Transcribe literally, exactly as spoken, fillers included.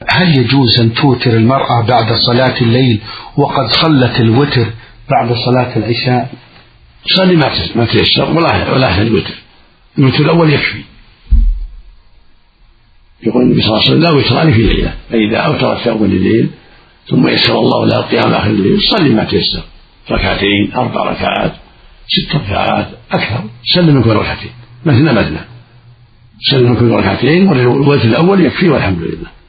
هل يجوز أن توتر المرأة بعد صلاة الليل وقد صلت الوتر بعد صلاة العشاء؟ صلي ما تيسر ولا ولا يحتاج وتر، الوتر الأول يكفي. يقول النبي صلى الله عليه وسلم: لا وتران في ليلة، فإذا أوترت في أول الليل ثم يسر الله لها القيام آخر الليل صلي ما تيسر، ركعتين، أربع ركعات، ست ركعات، أكثر، سلم من كل ركعتين، مثنى مثنى، سلم من كل ركعتين، والوتر الأول يكفي والحمد لله.